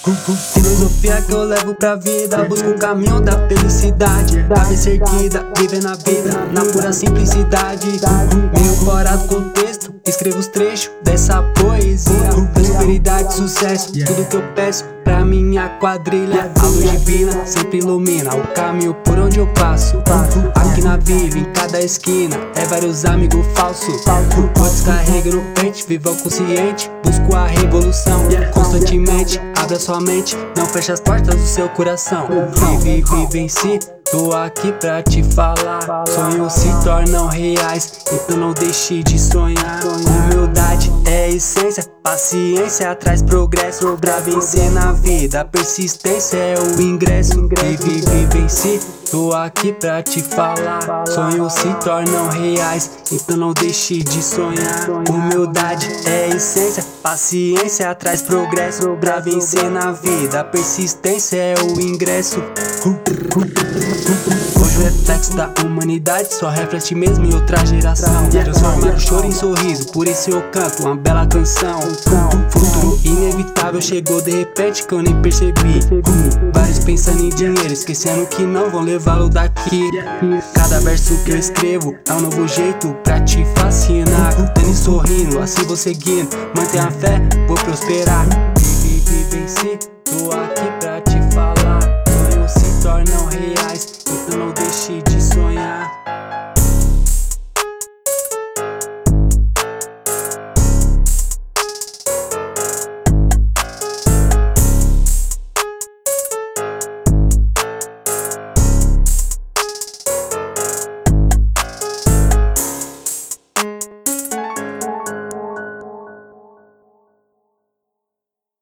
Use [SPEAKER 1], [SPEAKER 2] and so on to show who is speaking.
[SPEAKER 1] Filosofia que eu levo pra vida, busco o caminho da felicidade. Cabeça erguida, vivendo a vida na pura simplicidade. Meio fora do contexto, escrevo os trechos dessa poesia. Prosperidade, sucesso, tudo que eu peço pra minha quadrilha. A luz divina sempre ilumina o caminho por onde eu passo. Aqui na vila, em cada esquina, é vários amigos falsos. Eu descarrego no pente, viva o consciente, busco a revolução constantemente. Abra sua mente, não feche as portas do seu coração. Vive em si, tô aqui pra te falar. Sonhos se tornam reais, então não deixe de sonhar. Humildade é a essência, paciência traz progresso. Pra vencer na vida, persistência é o ingresso. Vive em si, tô aqui pra te falar. Sonhos se tornam reais, então não deixe de sonhar. Humildade é a essência, paciência traz progresso. Pra vencer na vida, persistência é o ingresso. Hoje o reflexo da humanidade só reflete mesmo em outra geração. Transformar o choro em sorriso, por isso eu canto uma bela canção. Futuro inevitável chegou de repente que eu nem percebi. Vários pensando em dinheiro, esquecendo que não vão levá-lo daqui. Cada verso que eu escrevo é um novo jeito pra te fascinar. Dando e sorrindo, assim vou seguindo. Mantenha a fé, vou prosperar. Vive em si, tô aqui